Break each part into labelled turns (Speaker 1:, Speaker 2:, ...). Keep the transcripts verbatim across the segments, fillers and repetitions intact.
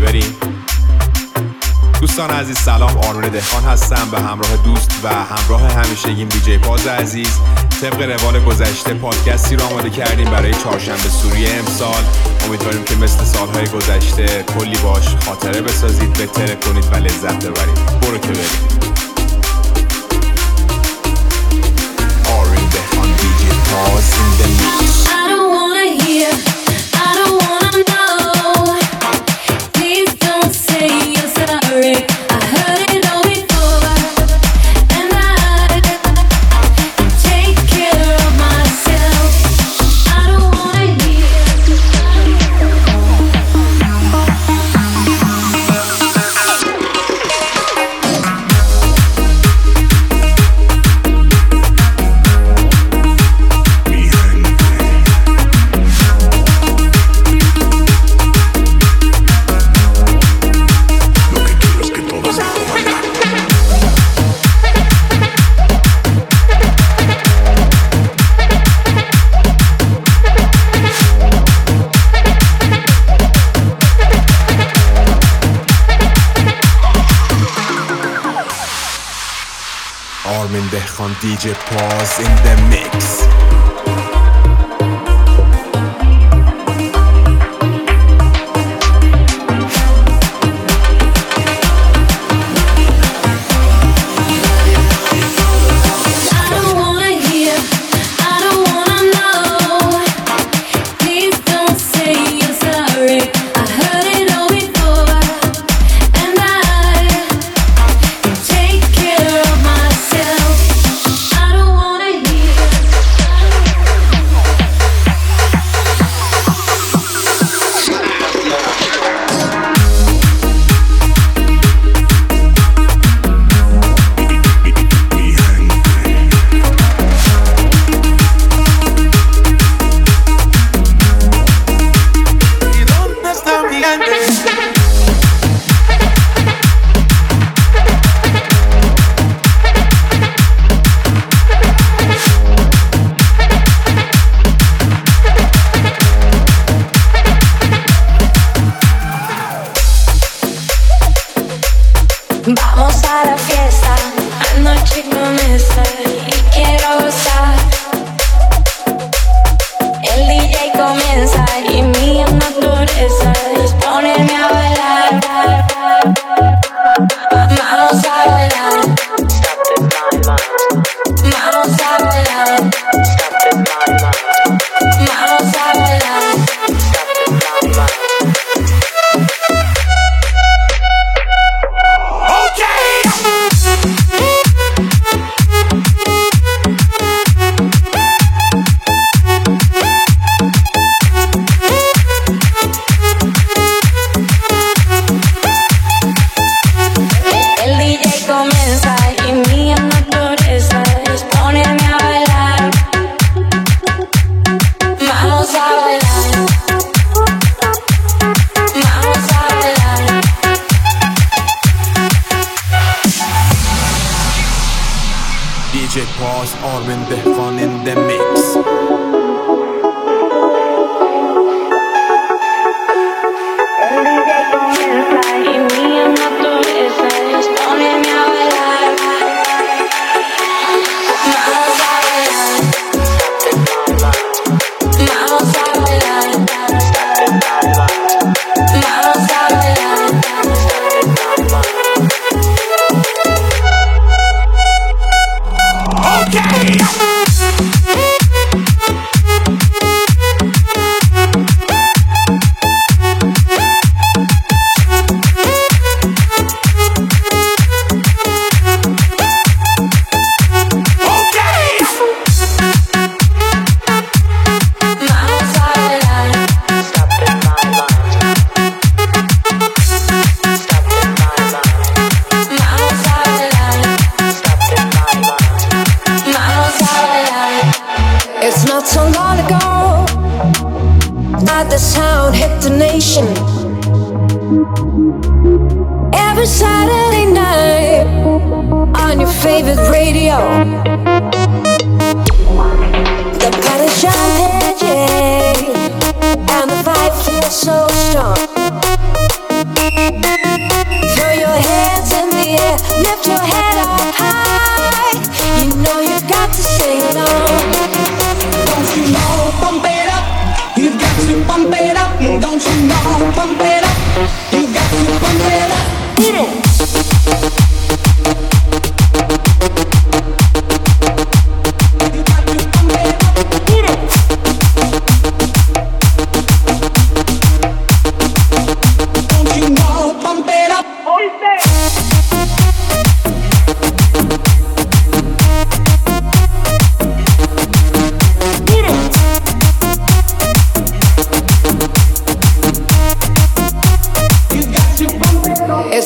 Speaker 1: بریم. دوستان عزیز سلام، آرمین دهقان هستم به همراه دوست و همراه همیشگیم دیجی پاز عزیز. طبق روال گذشته پادکستی رو آماده کردیم برای چهارشنبه سوری امسال. امیدواریم که مثل سالهای گذشته کلی باش خاطره بسازید، بهتره کنید و لذت ببرید. برو که بریم. آرمین دهقان دیجی پاز in the mix.
Speaker 2: I don't wanna hear, I don't wanna know. Please don't say you're sorry. I heard it all before, and I can take care of myself. I don't wanna hear.
Speaker 1: Armin Dehkhan دی جی Paz in the mix.
Speaker 3: Vamos a la fiesta, anoche comienza y quiero gozar. El D J comienza y mi naturaleza es ponerme a bailar. Vamos a bailar. Vamos a bailar. Vamos a bailar.
Speaker 1: دی جی Paz, Armin Dehkhan in the mix.
Speaker 3: The sound hit the nation every Saturday night on your favorite radio. The party jumping, yeah, and the vibe feels so strong.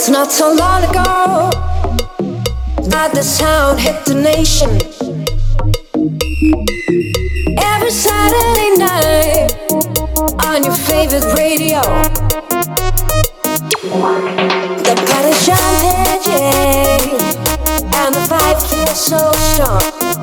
Speaker 4: 'Cause not so long ago, that the sound hit the nation. Every Saturday night on your favorite radio, the party jumping, yeah, and the vibe feels so strong.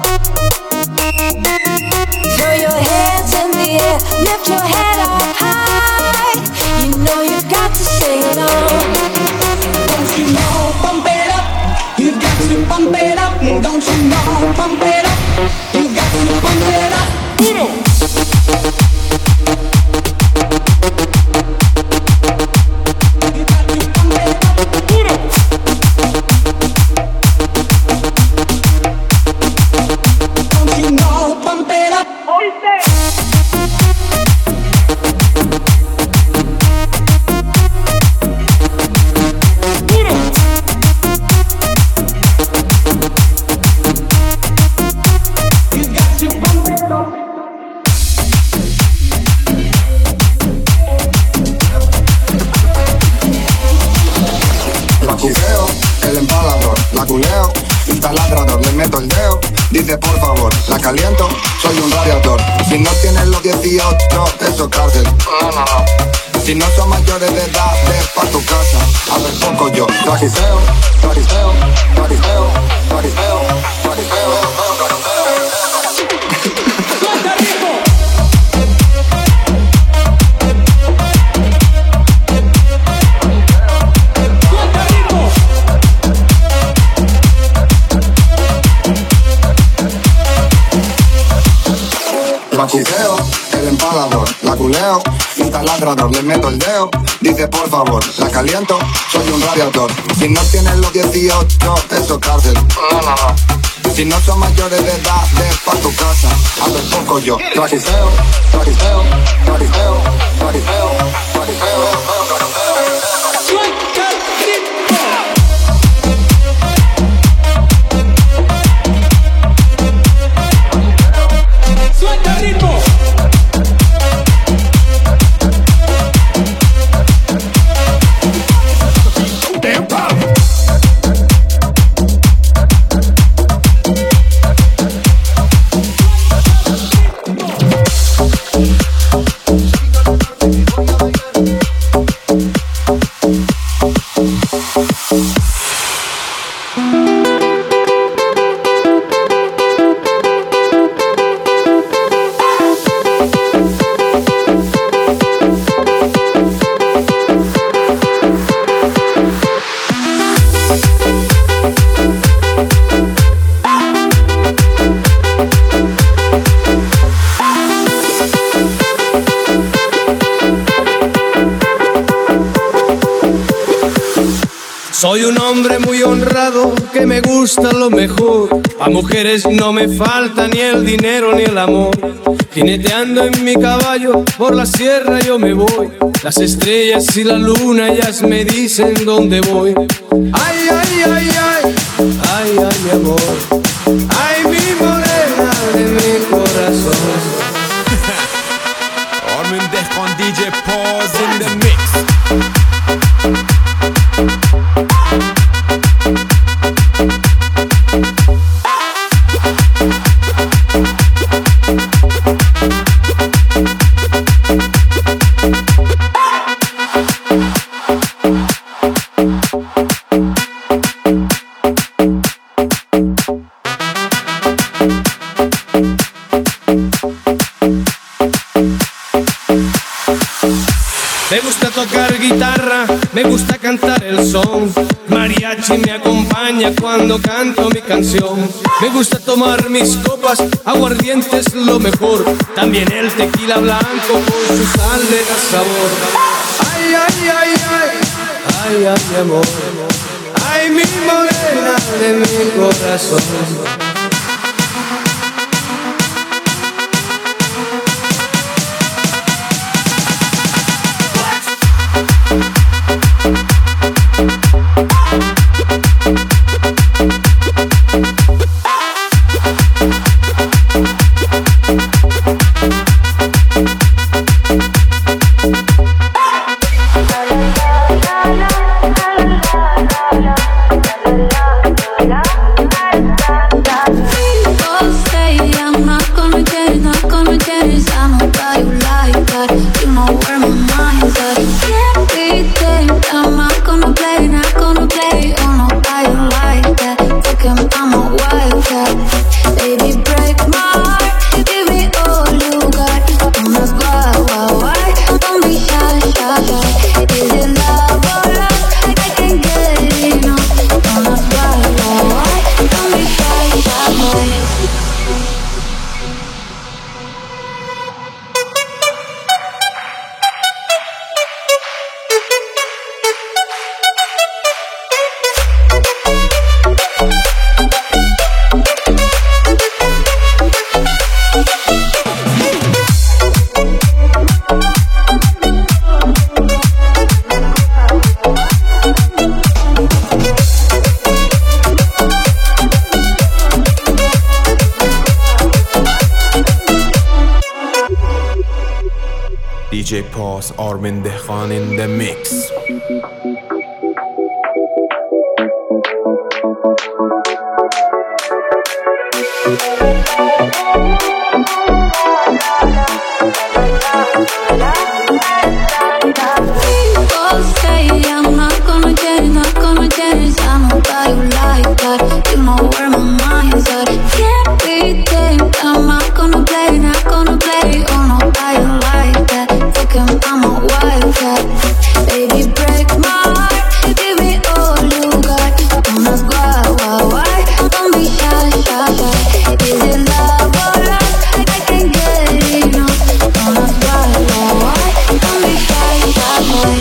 Speaker 4: Throw your hands in the air, lift your head up high. You know you got to sing along.
Speaker 5: Don't you know, pump it up. You got to pump it up. Don't you know, pump it up. You got to pump it up. Uno.
Speaker 6: Dice por favor, la caliento, soy un radiador. Si no tienes los dieciocho, eso cárcel. No, no, no. Si no son mayores de edad, ve pa' tu casa. A ver poco yo. Fariseo, fariseo, fariseo, fariseo, fariseo. Maquiseo, el empalador, la culeo, instaladrador, le meto el dedo. Dice por favor, la caliento, soy un radiador. Si no tienes los dieciocho, eso cárcel. No, no, no. Si no son mayores de edad, ve pa' tu casa. A ver poco yo. Fariseo, fariseo, fariseo, fariseo, fariseo.
Speaker 7: Soy un hombre muy honrado que me gusta lo mejor. A mujeres no me falta ni el dinero ni el amor. Jineteando en mi caballo por la sierra yo me voy. Las estrellas y la luna ellas me dicen dónde voy. Ay, ay, ay, ay, ay, ay, mi amor. Ay, mi morena de mi corazón.
Speaker 1: Armin Dehqan D J Pause in the mix.
Speaker 7: Me gusta tocar guitarra, me gusta cantar el son. Mariachi me acompaña cuando canto mi canción. Me gusta tomar mis copas, aguardiente es lo mejor. También el tequila blanco con su sal le da sabor. Ay, ay, ay, ay, ay, ay, mi amor. Ay, mi morena de mi corazón.
Speaker 3: La
Speaker 1: D J Pause, Armin Dehkhan in the mix.
Speaker 3: People say I'm not gonna change, not gonna change. I know that you like that. You know where my mind's at. Can't be tamed. I'm not gonna play, not gonna play. Oh no, that you like that. Thinking I'm a wildcat. Baby, break my heart. Give me all you got. Don't ask why, why, why. Don't be shy, shy, shy. Is it love or lust? I can't get enough. Don't ask why, why, why. Don't be shy, shy, boy.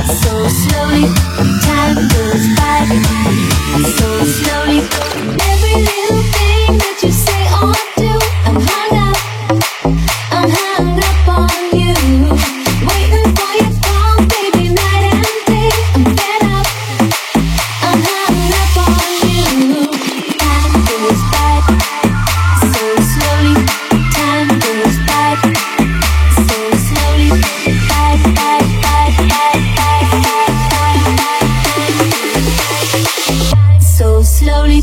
Speaker 3: So slowly, time goes by. So slowly, every little thing that you say or do, I'm hung up, I'm hung up on you. Waiting for your call, baby, night and day. I'm fed up, I'm hung up on you. Time goes by, so slowly. Time goes by, so slowly. Bye, bye, bye, bye, bye, bye, bye. So slowly.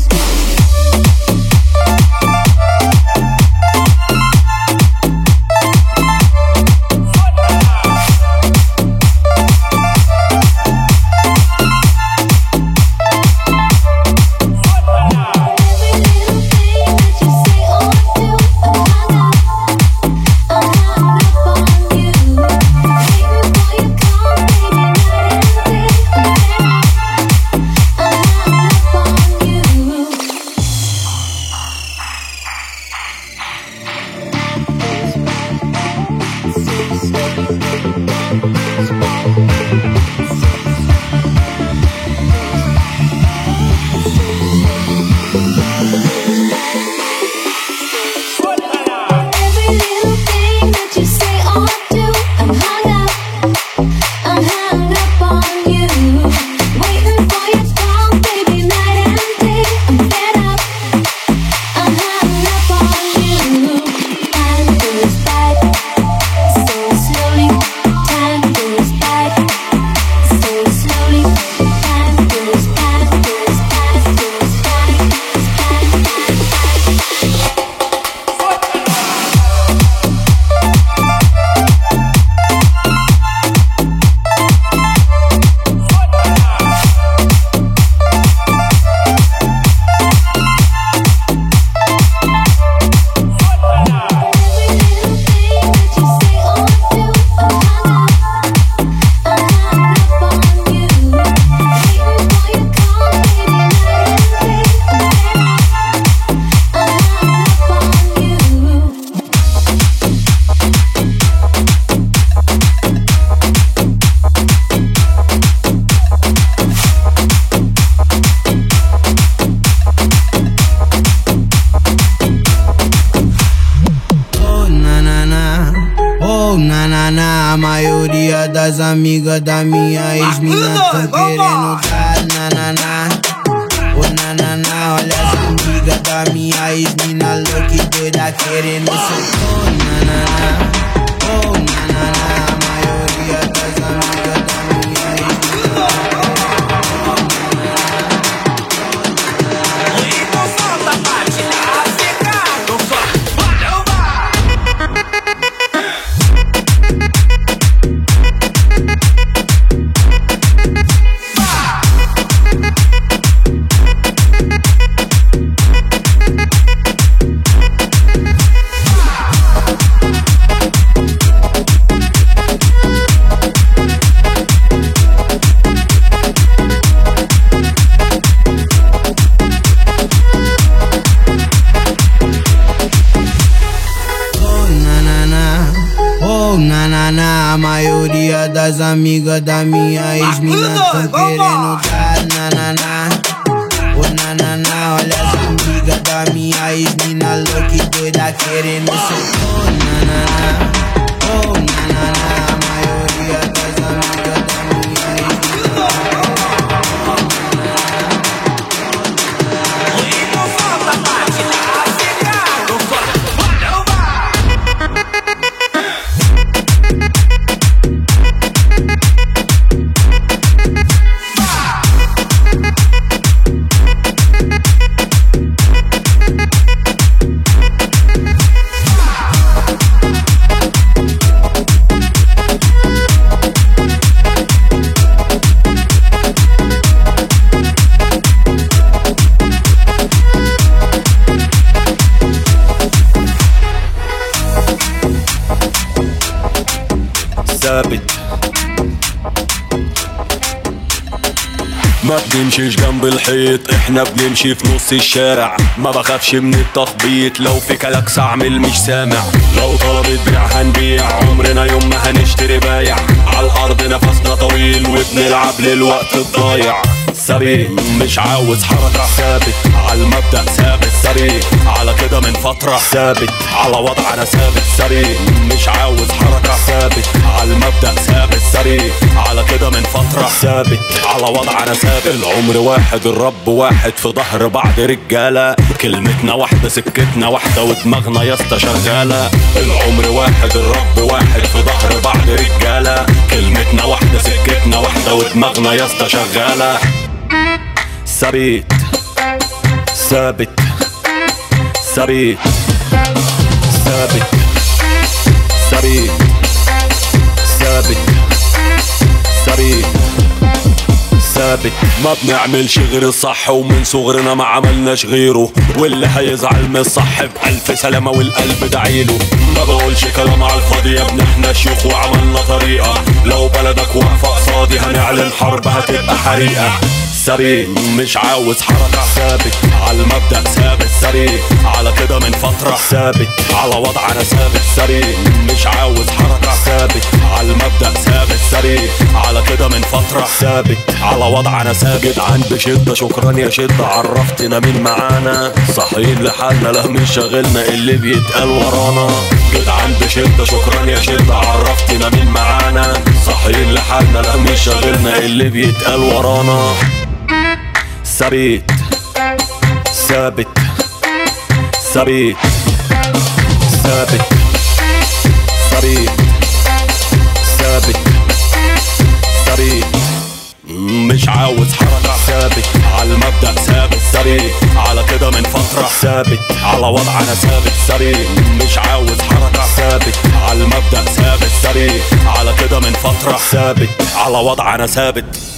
Speaker 8: Das amigas da minha ex-mina tão querendo dar nananá. Ô nananá, olha as amigas da minha ex-mina louca e doida querendo soltar. Nananá, ô nananá, a maioria das amigas da minha ex-mina.
Speaker 9: Então solta a parte da África. Então solta, não vai.
Speaker 8: A maioria das amigas da minha ex-mina tão querendo dar nananá. Ô nananá, olha as amigas da minha ex-mina louca e doida querendo soltar. Nananá, ô nananá, a maioria das amigas da minha ex-mina.
Speaker 9: Então solta a parte da África. Então solta, não vai.
Speaker 10: ثابت ما بنمشيش جنب الحيط، احنا بنمشي في نص الشارع. ما بخافش من التخبيط، لو في كلاكس اعمل مش سامع. لو طلبت بيع هنبيع، عمرنا يوم ما هنشتري بايع. على الارض نفسنا طويل وبنلعب للوقت الضايع. سريع مش عاوز حركة، ثابت على المبدأ ثابت. سريع على كده من فترة، ثابت على وضع انا ثابت. سريع مش عاوز حركة، ثابت على المبدأ ثابت. سريع على كده من فترة، ثابت على وضع انا ثابت. العمر واحد الرب واحد، في ظهر بعض رجالة، كلمتنا واحدة سكتنا واحدة ودماغنا يسطا شغالة. العمر واحد الرب واحد، في ظهر بعض رجالة، كلمتنا واحدة سكتنا واحدة ودماغنا يسطا شغالة. ثابت ثابت ثابت ثابت ثابت ثابت ثابت ثابت. ما بنعملش غير الصح ومن صغرنا ما عملناش غيره، واللي هيزعل من الصح بألف سلامة والقلب دعيله. ما بقولش كلام على الفاضي يا ابني، احنا شيوخ وعملنا طريقة، لو بلدك واقفة قصادي هنعلن حرب هتبقى حريقة. سريع مش عاوز حركة، ثابت على المبدأ ثابت. سريع على كده من فترة، ثابت على وضع انا ثابت. سريع مش عاوز حركة، ثابت على المبدأ ثابت. سريع على كده من فترة، ثابت على وضع انا ثابت. جدعان بشدة شكرا يا شدة، عرفتنا مين معانا، صاحيين لحالنا لا مش شاغلنا اللي بيتقال ورانا. جدعان بشدة شكرا يا شدة، عرفتنا مين معانا، صاحيين لحالنا لا مش شاغلنا اللي بيتقال ورانا. ثابت ثابت ثابت ثابت ثابت ثابت ثابت. مش عاوز حركة، ثابت على المبدأ ثابت. سريع على كده من فترة، ثابت على وضع انا ثابت. سريع مش عاوز حركة، ثابت على المبدأ ثابت. سريع على كده من فترة، ثابت على وضع انا ثابت.